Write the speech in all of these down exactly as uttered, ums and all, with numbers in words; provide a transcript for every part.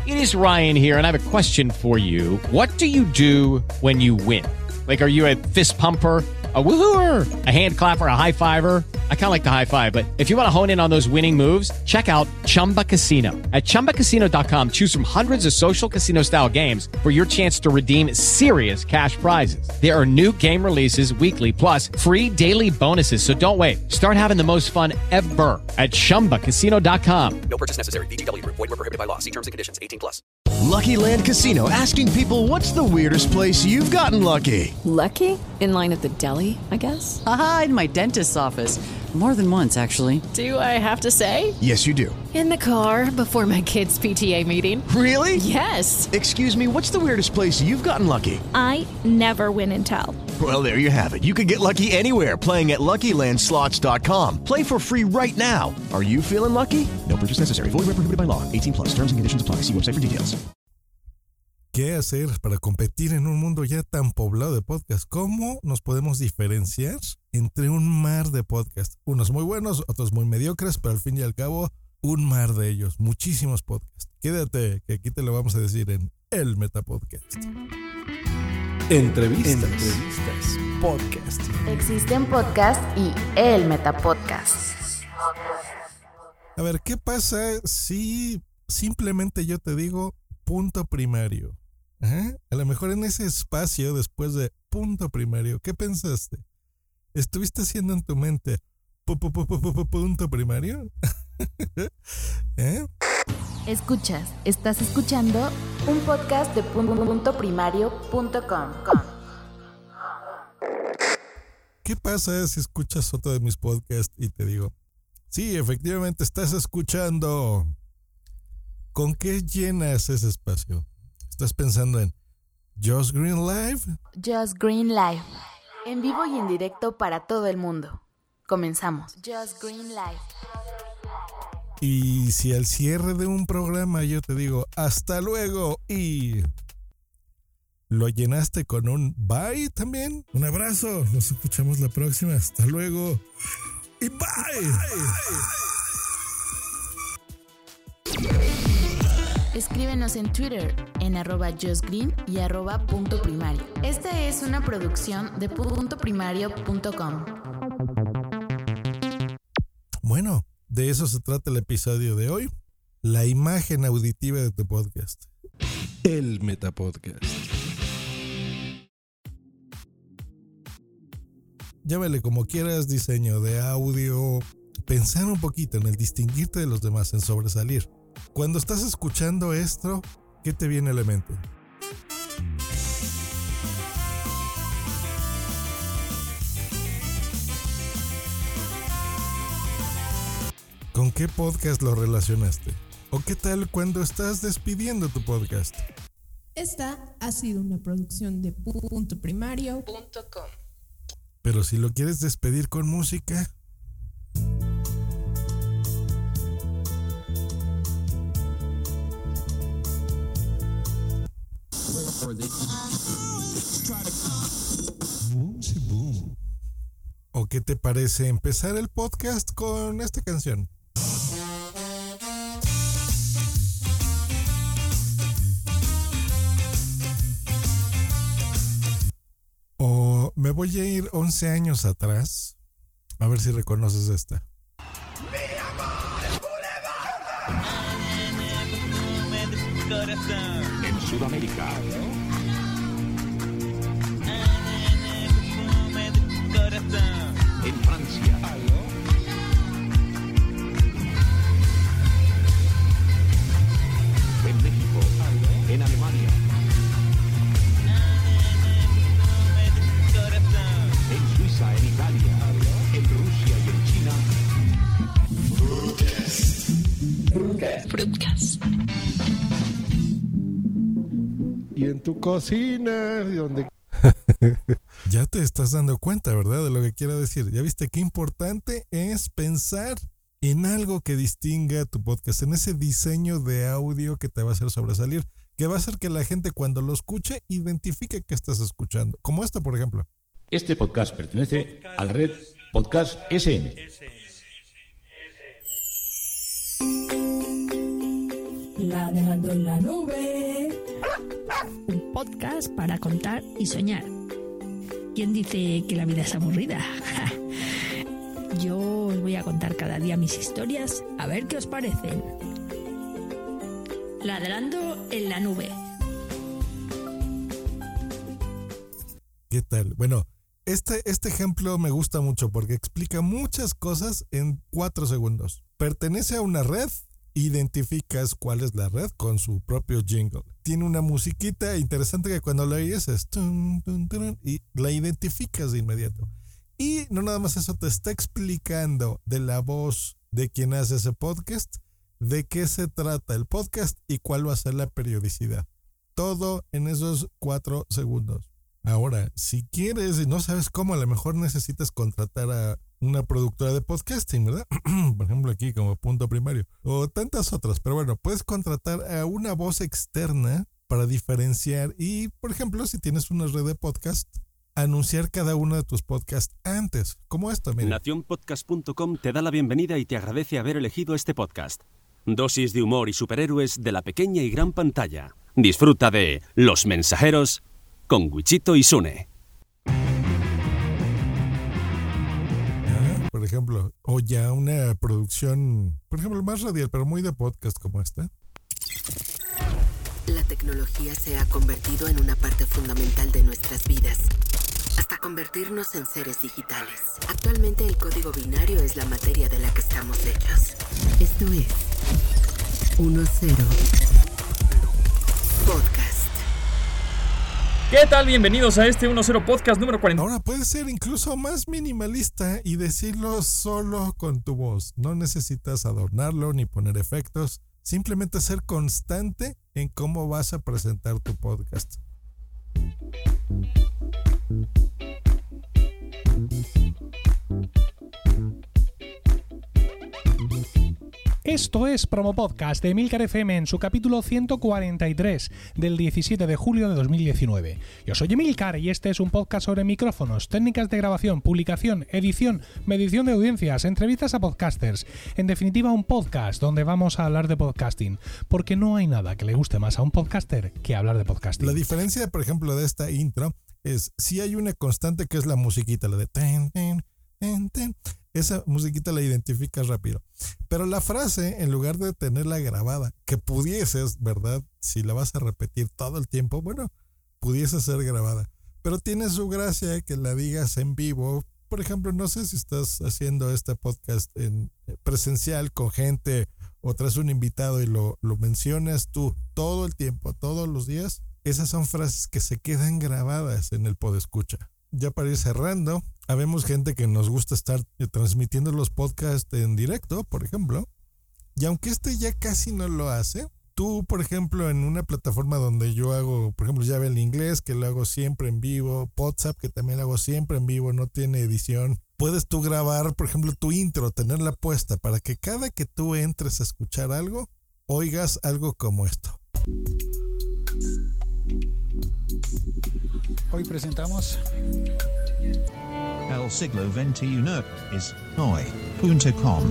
It is Ryan here, and I have a question for you. What do you do when you win? Like, are you a fist pumper, a woohooer, a hand clapper, a high fiver? I kind of like the high five, but if you want to hone in on those winning moves, check out Chumba Casino. At chumba casino dot com, choose from hundreds of social casino style games for your chance to redeem serious cash prizes. There are new game releases weekly, plus free daily bonuses. So don't wait. Start having the most fun ever at chumba casino dot com. No purchase necessary. V G W Group. Void where prohibited by law. See terms and conditions. eighteen plus. Lucky Land Casino, asking people, what's the weirdest place you've gotten lucky? Lucky? In line at the deli, I guess? Aha, in my dentist's office. More than once, actually. Do I have to say? Yes, you do. In the car before my kids' P T A meeting. Really? Yes. Excuse me, what's the weirdest place you've gotten lucky? I never win and tell. Well, there you have it. You can get lucky anywhere, playing at lucky land slots dot com. Play for free right now. Are you feeling lucky? No purchase necessary. Void where prohibited by law. eighteen plus. Terms and conditions apply. See website for details. ¿Qué hacer para competir en un mundo ya tan poblado de podcasts? ¿Cómo nos podemos diferenciar entre un mar de podcasts? Unos muy buenos, otros muy mediocres, pero al fin y al cabo, un mar de ellos. Muchísimos podcasts. Quédate, que aquí te lo vamos a decir en El Metapodcast. Entrevistas. Entrevistas. Podcast. Existen podcasts y El Metapodcast. A ver, ¿qué pasa si simplemente yo te digo punto primario? Ajá. A lo mejor en ese espacio después de punto primario, ¿qué pensaste? ¿Estuviste haciendo en tu mente punto primario? ¿Eh? Escuchas, estás escuchando un podcast de punto primario punto com. ¿Qué pasa si escuchas otro de mis podcasts y te digo, sí, efectivamente estás escuchando? ¿Con qué llenas ese espacio? ¿Estás pensando en Just Green Live? Just Green Live. En vivo y en directo para todo el mundo. Comenzamos. Just Green Live. Y si al cierre de un programa yo te digo, hasta luego, y lo llenaste con un bye también. Un abrazo. Nos escuchamos la próxima. Hasta luego. Y bye. Escríbenos en Twitter en arroba justgreen y arroba punto primario. Esta es una producción de punto primario punto com. Bueno, de eso se trata el episodio de hoy. La imagen auditiva de tu podcast. El Metapodcast. Llámale como quieras, diseño de audio. Pensar un poquito en el distinguirte de los demás, en sobresalir. Cuando estás escuchando esto, ¿qué te viene a la mente? ¿Con qué podcast lo relacionaste? ¿O qué tal cuando estás despidiendo tu podcast? Esta ha sido una producción de punto primario punto com. Pero si lo quieres despedir con música... Boom, sí, boom. ¿O qué te parece empezar el podcast con esta canción? O me voy a ir once años atrás, a ver si reconoces esta. En Sudamérica, en Francia, en México, en Alemania, en Suiza, en Italia, en Rusia y en China. Broadcast. Broadcast. Y en tu cocina, donde... Ya te estás dando cuenta, ¿verdad? De lo que quiero decir. Ya viste qué importante es pensar en algo que distinga tu podcast, en ese diseño de audio que te va a hacer sobresalir, que va a hacer que la gente cuando lo escuche identifique que estás escuchando. Como esta, por ejemplo. Este podcast pertenece a la red Podcast S M. Ladrando en la nube. Un podcast para contar y soñar. ¿Quién dice que la vida es aburrida? Yo os voy a contar cada día mis historias, a ver qué os parecen. Ladrando en la nube. ¿Qué tal? Bueno, este, este ejemplo me gusta mucho porque explica muchas cosas en cuatro segundos. Pertenece a una red, identificas cuál es la red con su propio jingle. Tiene una musiquita interesante que cuando la oyes es tun, tun, tun, y la identificas de inmediato. Y no nada más eso, te está explicando de la voz de quien hace ese podcast, de qué se trata el podcast y cuál va a ser la periodicidad. Todo en esos cuatro segundos. Ahora, si quieres y no sabes cómo, a lo mejor necesitas contratar a una productora de podcasting, ¿verdad? Por ejemplo, aquí como Punto Primario. O tantas otras. Pero bueno, puedes contratar a una voz externa para diferenciar y, por ejemplo, si tienes una red de podcast, anunciar cada uno de tus podcasts antes. Como esto, mira. Nación Podcast punto com te da la bienvenida y te agradece haber elegido este podcast. Dosis de humor y superhéroes de la pequeña y gran pantalla. Disfruta de Los Mensajeros con Wichito y Sune. Ah, por ejemplo, o ya una producción, por ejemplo, más radial, pero muy de podcast como esta. La tecnología se ha convertido en una parte fundamental de nuestras vidas, hasta convertirnos en seres digitales. Actualmente el código binario es la materia de la que estamos hechos. Esto es uno cero Podcast. ¿Qué tal? Bienvenidos a este uno cero Podcast número cuarenta. Ahora puedes ser incluso más minimalista y decirlo solo con tu voz. No necesitas adornarlo ni poner efectos. Simplemente ser constante en cómo vas a presentar tu podcast. Esto es Promo Podcast de Emilcar F M en su capítulo ciento cuarenta y tres del diecisiete de julio de dos mil diecinueve. Yo soy Emilcar y este es un podcast sobre micrófonos, técnicas de grabación, publicación, edición, medición de audiencias, entrevistas a podcasters. En definitiva, un podcast donde vamos a hablar de podcasting, porque no hay nada que le guste más a un podcaster que hablar de podcasting. La diferencia, por ejemplo, de esta intro es si hay una constante que es la musiquita, la de ten, ten, ten, ten. Esa musiquita la identificas rápido. Pero la frase, en lugar de tenerla grabada, que pudieses, ¿verdad? Si la vas a repetir todo el tiempo, bueno, pudiese ser grabada. Pero tiene su gracia que la digas en vivo. Por ejemplo, no sé si estás haciendo este podcast en presencial con gente o traes un invitado y lo, lo mencionas tú todo el tiempo, todos los días. Esas son frases que se quedan grabadas en el podescucha. Ya para ir cerrando, habemos gente que nos gusta estar transmitiendo los podcasts en directo, por ejemplo, y aunque este ya casi no lo hace, tú, por ejemplo, en una plataforma donde yo hago, por ejemplo, Llave al Inglés, que lo hago siempre en vivo, WhatsApp, que también lo hago siempre en vivo, no tiene edición, puedes tú grabar, por ejemplo, tu intro, tenerla puesta para que cada que tú entres a escuchar algo, oigas algo como esto. Hoy presentamos El siglo veintiuno es hoy punto com.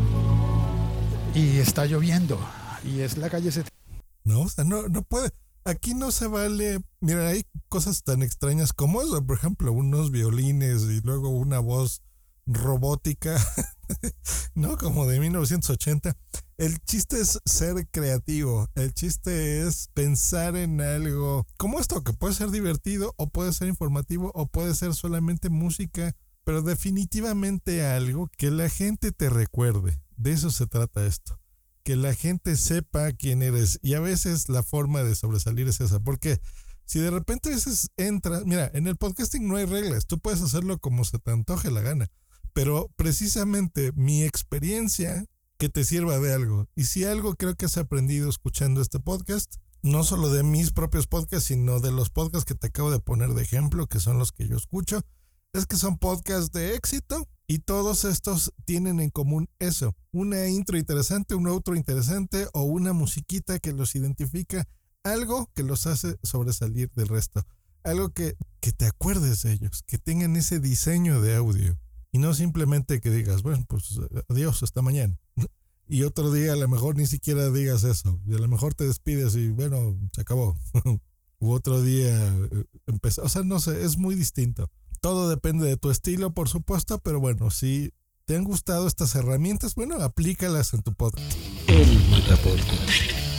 Y está lloviendo y es la calle setenta. No, o sea, no, no puede. Aquí no se vale. Mira, hay cosas tan extrañas como eso, por ejemplo, unos violines y luego una voz robótica, ¿no? Como de mil novecientos ochenta. El chiste es ser creativo. El chiste es pensar en algo como esto, que puede ser divertido o puede ser informativo o puede ser solamente música, pero definitivamente algo que la gente te recuerde. De eso se trata esto. Que la gente sepa quién eres. Y a veces la forma de sobresalir es esa. Porque si de repente a veces entras... Mira, en el podcasting no hay reglas. Tú puedes hacerlo como se te antoje la gana. Pero precisamente mi experiencia... que te sirva de algo. Y si algo creo que has aprendido escuchando este podcast, no solo de mis propios podcasts, sino de los podcasts que te acabo de poner de ejemplo, que son los que yo escucho, es que son podcasts de éxito y todos estos tienen en común eso. Una intro interesante, un outro interesante o una musiquita que los identifica, algo que los hace sobresalir del resto. Algo que, que te acuerdes de ellos, que tengan ese diseño de audio. Y no simplemente que digas, bueno, pues adiós, hasta mañana. y otro día a lo mejor ni siquiera digas eso. Y a lo mejor te despides y bueno, se acabó. U otro día empezó. O sea, no sé, es muy distinto. Todo depende de tu estilo, por supuesto, pero bueno, si te han gustado estas herramientas, bueno, aplícalas en tu podcast. El Metapodcast.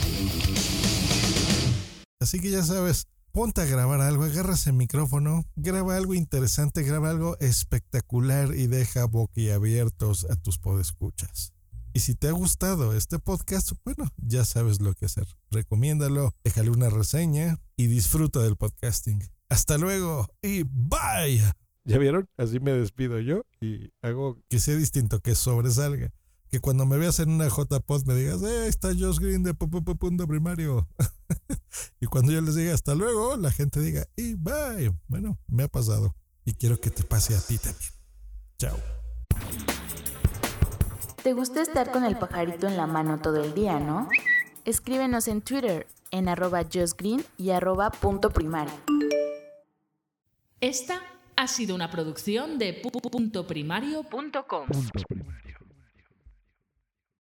Así que ya sabes, ponte a grabar algo, agarras el micrófono, graba algo interesante, graba algo espectacular y deja boquiabiertos a tus podescuchas. Y si te ha gustado este podcast, bueno, ya sabes lo que hacer. Recomiéndalo, déjale una reseña y disfruta del podcasting. Hasta luego y bye. ¿Ya vieron? Así me despido yo y hago que sea distinto, que sobresalga. Que cuando me veas en una J-Pod me digas, eh, está Josh Green de Punto Primario. Y cuando yo les diga hasta luego, la gente diga, y bye. Bueno, me ha pasado. Y quiero que te pase a ti también. Chao. ¿Te gusta estar con el pajarito en la mano todo el día, no? Escríbenos en Twitter, en arroba justgreen y arroba punto primario. Esta ha sido una producción de punto primario punto com.